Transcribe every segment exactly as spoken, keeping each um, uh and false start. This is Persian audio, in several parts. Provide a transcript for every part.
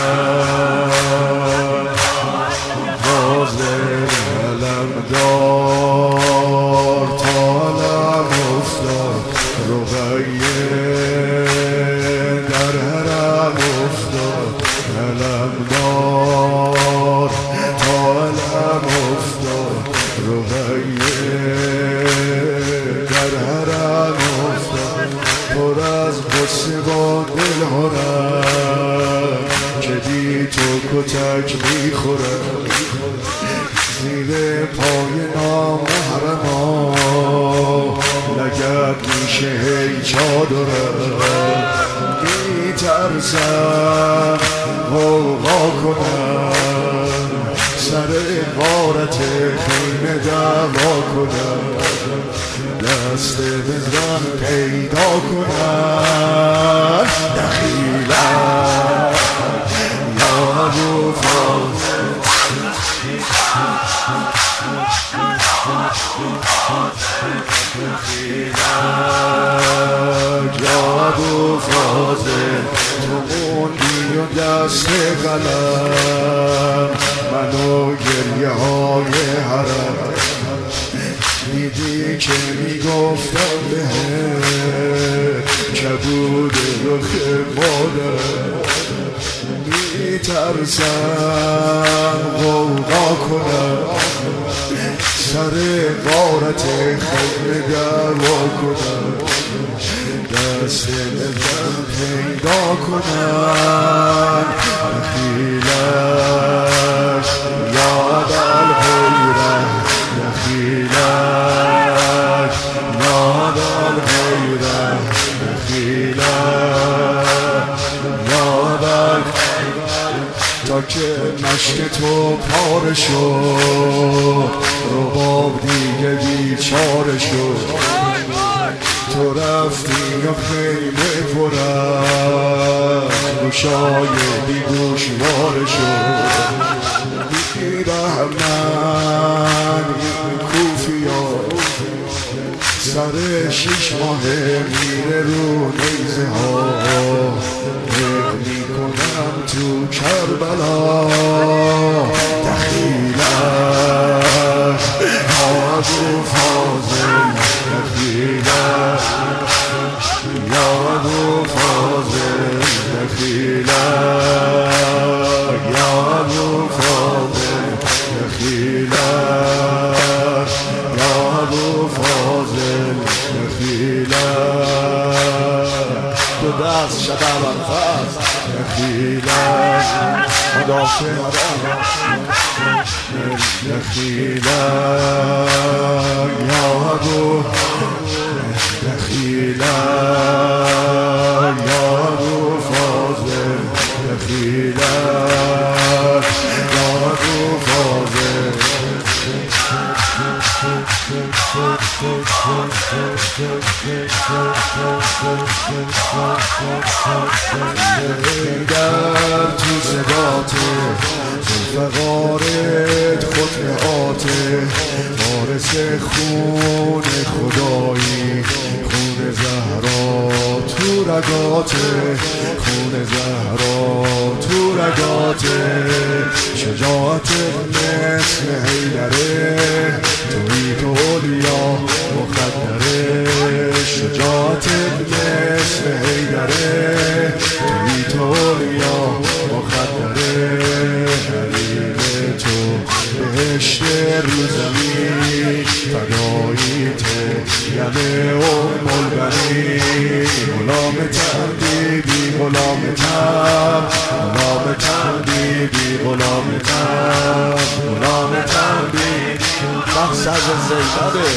حاضر علمدار طالم افتاد رقیه در حرم افتاد علمدار طالم افتاد رقیه در حرم افتاد پر از غصه با دل هرم که بی تو کتک میخورم زیر پای نامحرما لگد میشه هی چادرم میترسم غوغا کنم سر غارت خیمه دعوا کنم دست بزن پیدا کنم دخیلم یا ابو فاضل یا ابو فاضل تو موندی و دست قلم منو گریه های حرم دیدی که میگفتم بهت کبود رخ مادرم میترسم غوغا کنم سر غارت خیمه دعوا کنم دست بزن پیدا کنم دخیلش یا ابوالحیرة دخیلش یا ابوالحیرة دخیلش یا ابوالحیرة تا که مشک تو پاره شد رباب دیگه بیچاره شد تو رفتی و خیمه پرم گوشای بیگوش واره شد بیرحمن این کوفیا سر شیش ماه میره رو نیزه ها نق میکنم تو کربلا دخیلش ابو فاضل دخیلش یا ابو فاضل دخیلش یا ابو فاضل دخیلش یا ابو فاضل دخیلش دو دست شدم انفاس دخیلش مدافع حرم دخیلش یا ابو دخیلش یا ابو فاضل دخیلش یا ابو فاضل در تو صداته زلفقارت خطعاته وارث خون خدایی خون زهرا تو رگاته خون زهرا تو رگاته شجاعت مثل حیدره توی تو اولیا مقدره شجاعت مثل حیدره توی تو اولیا مقدره حریم تو بهشت رو زمین فدایی تو یمه ام البنین غلام تردیدی غلام تب غلام تردیدی غلام تب غلام تردیدی مقصد زیبده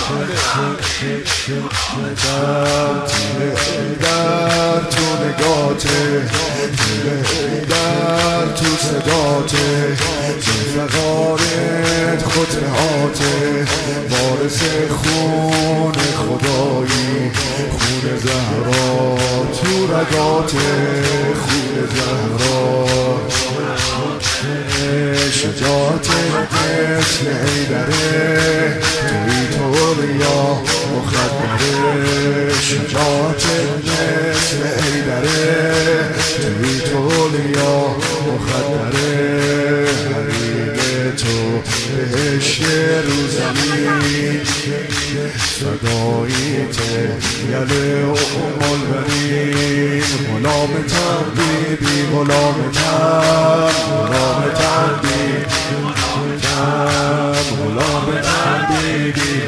تیره در تو نگاته تیره در تو صداته زلفقارت خطعاته وارث خون خدایی خون زهرا تو رگاته خون زهرا شجاعت مثل حیدره توی تو اولیا مخدره شجاعت مثل حیدره توی تو اولیا مخدره حریم تو بهشت رو زمین فداییت یله امال بریم غلامتم بیبی غلامتم غلامتم بیبی غلامتم بیبی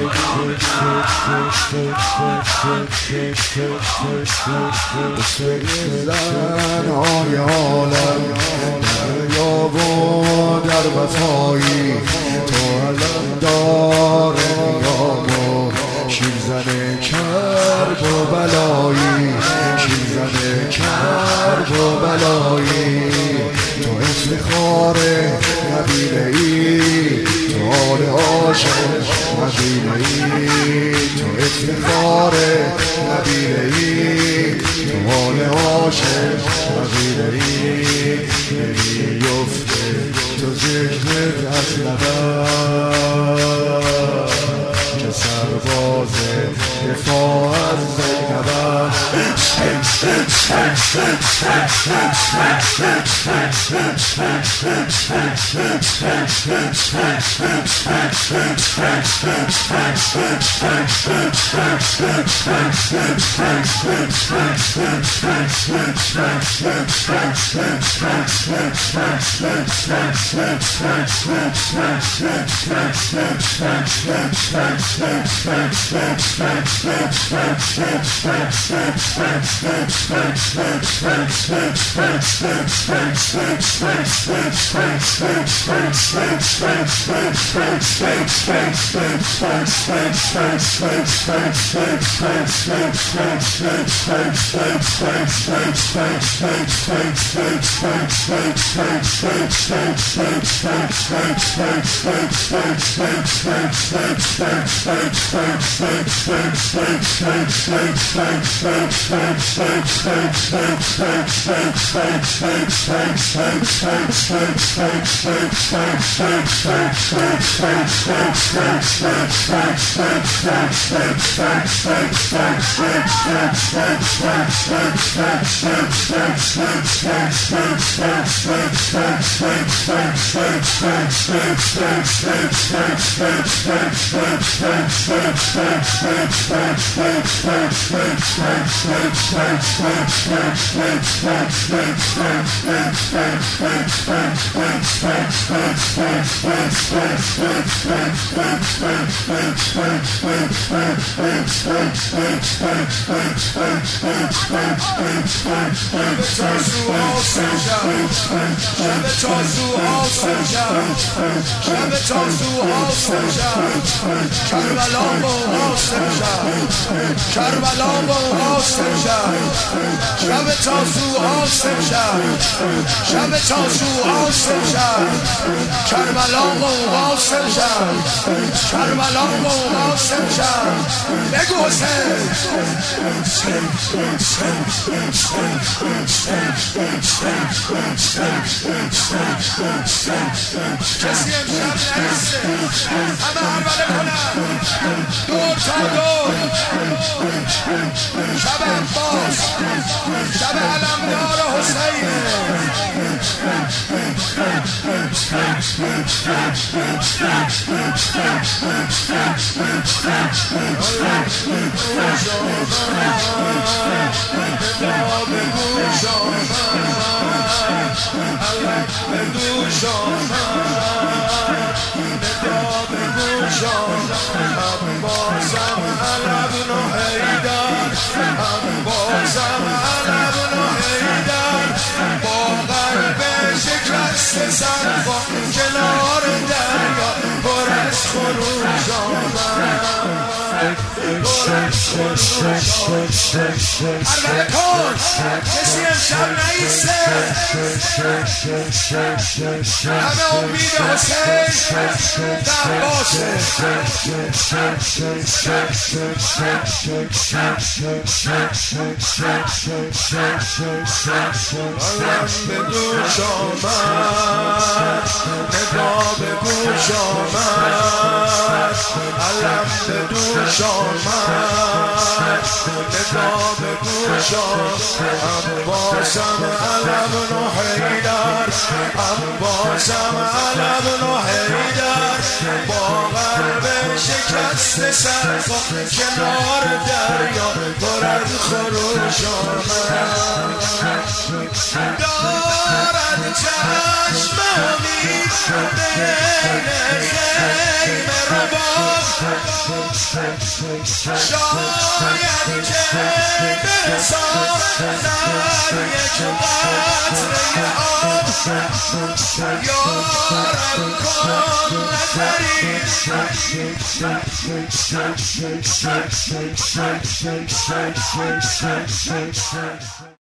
زن های عالم در یاب و در وفایی تو علم دار نیام و شیرزن کرب و بلایی شیرزن کرب و بلایی تو افتخار قبیله ای تو آل عاشق قبیله ای تو افتخار قبیله ای تو آل عاشق قبیله ای نمیفته تو ذکرت از لبم که سرباز دفاع از زینبم کربلا و حاصل شد شب تازو حاصل شد شب تازو حاصل شد کربلا و حاصل شد کربلا و حاصل شد بگو حسین کسی امشب نرسه همه حربله کنن دور تا دور شب عباس شب علمدار حسین بازم علم نهیدن با قلب شکست سر با کنار دریا پر از خروش آمد عربله کن کسی امشب نیسته همه امید حسین در باشه علم به گوش آمد ندا به گوش آمد علم به دوش آمد ندا به گوش آمد عباسم علم نو حیدر مثل سرخا کنار دریا بارد خروش آمد دارد چشم امید بین خیمه رباب شاید که برسان در یک قطره آب یارم کن نظری